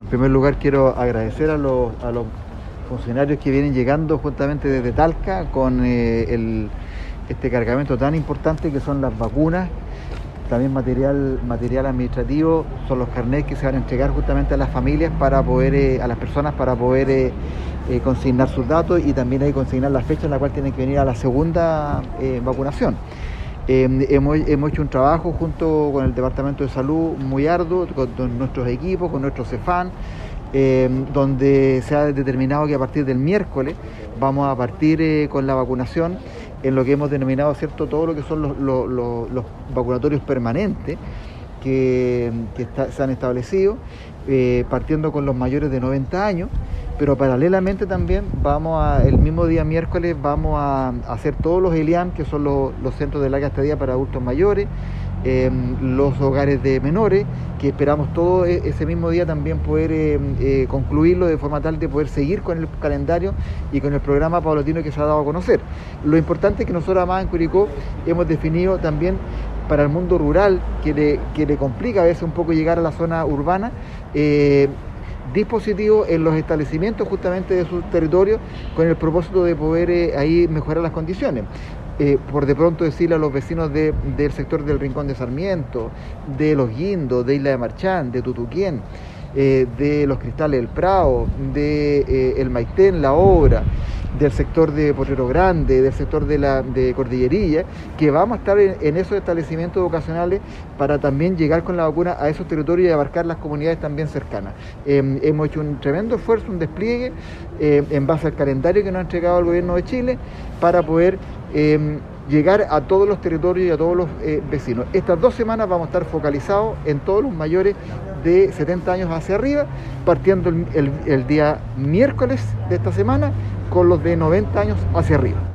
En primer lugar, quiero agradecer a los funcionarios que vienen llegando justamente desde Talca con este cargamento tan importante que son las vacunas, también material administrativo, son los carnets que se van a entregar justamente a las familias para poder, a las personas para poder consignar sus datos y también hay que consignar la fecha en la cual tienen que venir a la segunda vacunación. Hemos hecho un trabajo junto con el Departamento de Salud muy arduo, con nuestros equipos, con nuestro CEFAN, donde se ha determinado que a partir del miércoles vamos a partir con la vacunación en lo que hemos denominado, ¿cierto?, todo lo que son los vacunatorios permanentes que se han establecido, partiendo con los mayores de 90 años, pero paralelamente también el mismo día miércoles vamos a hacer todos los ELIAM, que son los centros de larga estadía para adultos mayores, los hogares de menores, que esperamos todo ese mismo día también poder concluirlo de forma tal de poder seguir con el calendario y con el programa paulatino que se ha dado a conocer. Lo importante es que nosotros además en Curicó hemos definido también para el mundo rural, que le complica a veces un poco llegar a la zona urbana, dispositivos en los establecimientos justamente de sus territorios con el propósito de poder ahí mejorar las condiciones. Por de pronto decirle a los vecinos del sector del Rincón de Sarmiento, de Los Guindos, de Isla de Marchán, de Tutuquén, de Los Cristales del Prado, de El Maitén, La Obra, del sector de Potrero Grande, del sector de Cordillerilla, que vamos a estar en esos establecimientos vocacionales para también llegar con la vacuna a esos territorios y abarcar las comunidades también cercanas. Hemos hecho un tremendo esfuerzo, un despliegue en base al calendario que nos ha entregado el Gobierno de Chile para poder llegar a todos los territorios y a todos los vecinos. Estas 2 semanas vamos a estar focalizados en todos los mayores de 70 años hacia arriba, partiendo el día miércoles de esta semana con los de 90 años hacia arriba.